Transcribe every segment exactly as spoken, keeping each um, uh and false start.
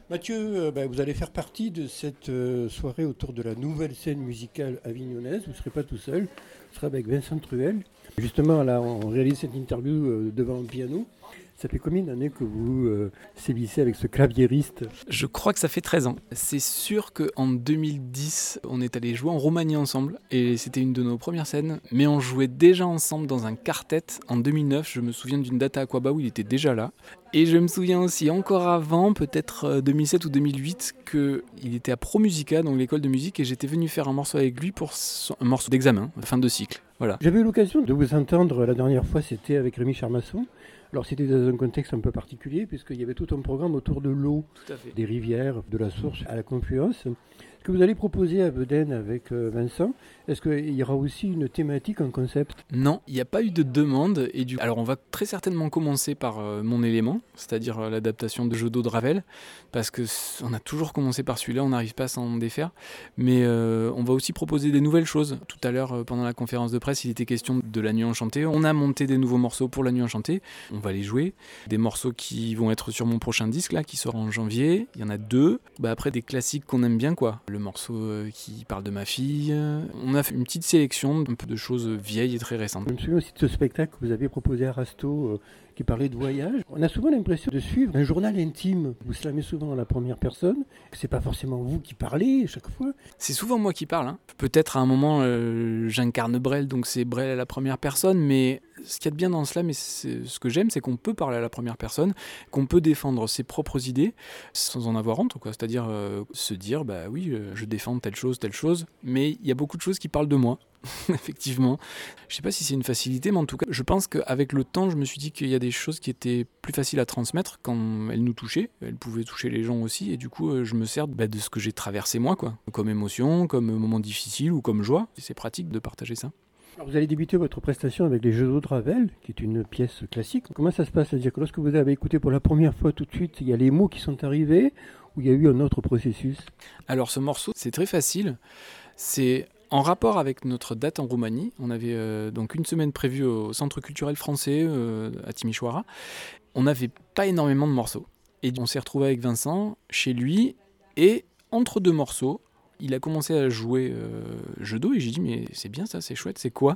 Mathieu, euh, bah, vous allez faire partie de cette euh, soirée autour de la nouvelle scène musicale avignonnaise. Vous ne serez pas tout seul, vous serez avec Vincent Truel. Justement, là, on réalise cette interview euh, devant un piano. Ça fait combien d'années que vous euh, sévissez avec ce claviériste? Je crois que ça fait treize ans. C'est sûr qu'en deux mille dix, on est allé jouer en Roumanie ensemble et c'était une de nos premières scènes. Mais on jouait déjà ensemble dans un quartet en deux mille neuf. Je me souviens d'une date à Aquaba où il était déjà là. Et je me souviens aussi encore avant, peut-être deux mille sept ou deux mille huit, qu'il était à ProMusica, donc l'école de musique, et j'étais venu faire un morceau avec lui pour son, un morceau d'examen, fin de cycle. Voilà. J'avais eu l'occasion de vous entendre la dernière fois, c'était avec Rémi Charmasson. Alors c'était dans un contexte un peu particulier puisqu'il y avait tout un programme autour de l'eau, des rivières, de la source à la confluence. Ce que vous allez proposer à Bedaine avec euh, Vincent, est-ce qu'il y aura aussi une thématique, un concept? Non, il n'y a pas eu de demande. Et du... Alors on va très certainement commencer par euh, mon élément, c'est-à-dire euh, l'adaptation de Jeux d'eau de Ravel, parce qu'on a toujours commencé par celui-là, on n'arrive pas à s'en défaire. Mais euh, on va aussi proposer des nouvelles choses. Tout à l'heure, euh, pendant la conférence de presse, il était question de la Nuit Enchantée. On a monté des nouveaux morceaux pour la Nuit Enchantée. On va les jouer. Des morceaux qui vont être sur mon prochain disque, là, qui sort en janvier. Il y en a deux. Bah, après, des classiques qu'on aime bien, quoi. Le morceau qui parle de ma fille. On a fait une petite sélection un peu de choses vieilles et très récentes. Je me souviens aussi de ce spectacle que vous avez proposé à Rasto euh, qui parlait de voyage. On a souvent l'impression de suivre un journal intime. Vous slamez souvent à la première personne. C'est pas forcément vous qui parlez chaque fois. C'est souvent moi qui parle. Hein. Peut-être à un moment euh, j'incarne Brel, donc c'est Brel à la première personne, mais ce qu'il y a de bien dans cela, mais c'est, ce que j'aime, c'est qu'on peut parler à la première personne, qu'on peut défendre ses propres idées sans en avoir honte, quoi. C'est-à-dire euh, se dire, bah oui, euh, je défends telle chose, telle chose, mais il y a beaucoup de choses qui parlent de moi. Effectivement. Je sais pas si c'est une facilité, mais en tout cas, je pense qu'avec le temps, je me suis dit qu'il y a des choses qui étaient plus faciles à transmettre quand elles nous touchaient. Elles pouvaient toucher les gens aussi, et du coup, je me sers bah, de ce que j'ai traversé moi, quoi. Comme émotion, comme moment difficile ou comme joie. Et c'est pratique de partager ça. Alors vous allez débuter votre prestation avec les Jeux d'eau de Ravel, qui est une pièce classique. Comment ça se passe? C'est-à-dire que lorsque vous avez écouté pour la première fois tout de suite, il y a les mots qui sont arrivés, ou il y a eu un autre processus? Alors ce morceau, c'est très facile. C'est en rapport avec notre date en Roumanie. On avait euh, donc une semaine prévue au Centre culturel français euh, à Timișoara. On n'avait pas énormément de morceaux. Et on s'est retrouvé avec Vincent chez lui, et entre deux morceaux, il a commencé à jouer euh, Jeux d'eau, et j'ai dit mais c'est bien ça, c'est chouette, c'est quoi?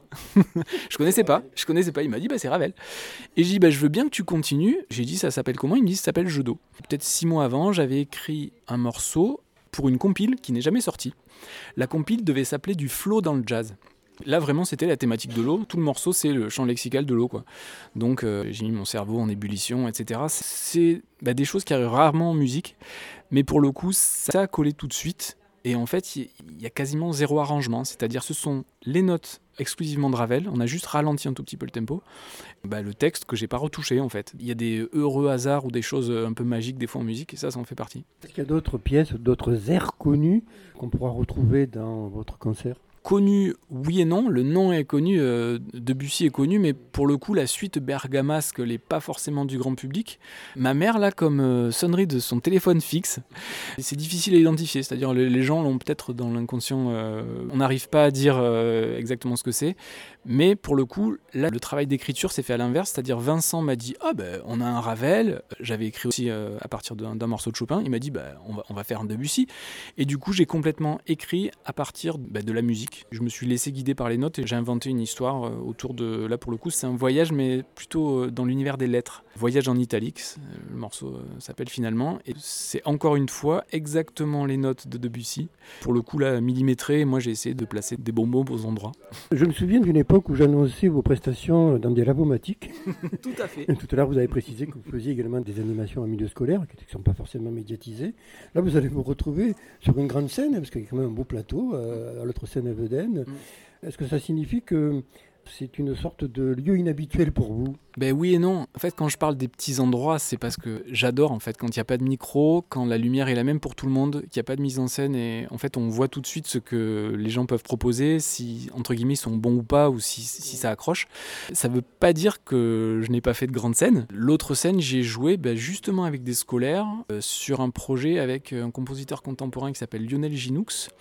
Je connaissais pas, je connaissais pas. Il m'a dit bah c'est Ravel. Et j'ai dit bah je veux bien que tu continues. J'ai dit ça s'appelle comment? Il me dit ça s'appelle Jeux d'eau. Peut-être six mois avant, j'avais écrit un morceau pour une compile qui n'est jamais sortie. La compile devait s'appeler Du flow dans le jazz. Là vraiment c'était la thématique de l'eau, tout le morceau c'est le champ lexical de l'eau, quoi. Donc euh, j'ai mis mon cerveau en ébullition, et cetera. C'est bah, des choses qui arrivent rarement en musique, mais pour le coup ça a collé tout de suite. Et en fait, il y a quasiment zéro arrangement, c'est-à-dire ce sont les notes exclusivement de Ravel, on a juste ralenti un tout petit peu le tempo. Bah, le texte que j'ai pas retouché en fait. Il y a des heureux hasards ou des choses un peu magiques des fois en musique, et ça, ça en fait partie. Est-ce qu'il y a d'autres pièces, d'autres airs connus qu'on pourra retrouver dans votre concert? Connu, oui et non. Le nom est connu, euh, Debussy est connu, mais pour le coup, la suite bergamasque n'est pas forcément du grand public. Ma mère, là, comme euh, sonnerie de son téléphone fixe, c'est difficile à identifier. C'est-à-dire, les, les gens l'ont peut-être dans l'inconscient. Euh, on n'arrive pas à dire euh, exactement ce que c'est. Mais pour le coup, là, le travail d'écriture s'est fait à l'inverse. C'est-à-dire, Vincent m'a dit « Ah, ben, on a un Ravel. » J'avais écrit aussi euh, à partir d'un, d'un morceau de Chopin. Il m'a dit bah, « on, va, on va faire un Debussy. » Et du coup, j'ai complètement écrit à partir bah, de la musique. Je me suis laissé guider par les notes et j'ai inventé une histoire autour de... Là, pour le coup, c'est un voyage, mais plutôt dans l'univers des lettres. Voyage en italique, le morceau s'appelle finalement. Et c'est encore une fois exactement les notes de Debussy. Pour le coup, là, millimétré, moi, j'ai essayé de placer des bons mots aux endroits. Je me souviens d'une époque où j'annonçais vos prestations dans des labomatiques. Tout à fait. Tout à l'heure, vous avez précisé que vous faisiez également des animations en milieu scolaire, qui ne sont pas forcément médiatisées. Là, vous allez vous retrouver sur une grande scène, parce qu'il y a quand même un beau plateau, euh, à l'autre scène à Vedaine. Mm. Est-ce que ça signifie que c'est une sorte de lieu inhabituel pour vous? Ben oui et non. En fait, quand je parle des petits endroits, c'est parce que j'adore, en fait, quand il n'y a pas de micro, quand la lumière est la même pour tout le monde, qu'il n'y a pas de mise en scène, et en fait, on voit tout de suite ce que les gens peuvent proposer, si, entre guillemets, ils sont bons ou pas, ou si, si ça accroche. Ça ne veut pas dire que je n'ai pas fait de grande scène. L'autre scène, j'ai joué ben, justement avec des scolaires, euh, sur un projet avec un compositeur contemporain qui s'appelle Lionel Ginoux.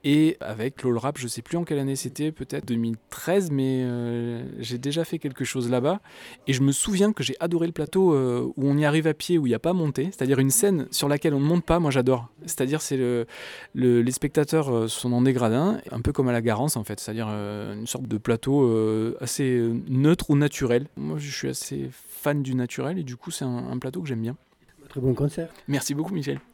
Et avec l'Olrap, je ne sais plus en quelle année c'était, peut-être deux mille treize, mais euh, j'ai déjà fait quelque chose là-bas. Et je me souviens que j'ai adoré le plateau euh, où on y arrive à pied, où il n'y a pas à monter, c'est-à-dire une scène sur laquelle on ne monte pas, moi j'adore. C'est-à-dire c'est le, le, les spectateurs euh, sont en dégradin, un peu comme à la Garance en fait, c'est-à-dire euh, une sorte de plateau euh, assez neutre ou naturel. Moi je suis assez fan du naturel et du coup c'est un, un plateau que j'aime bien. Très bon concert. Merci beaucoup Michel.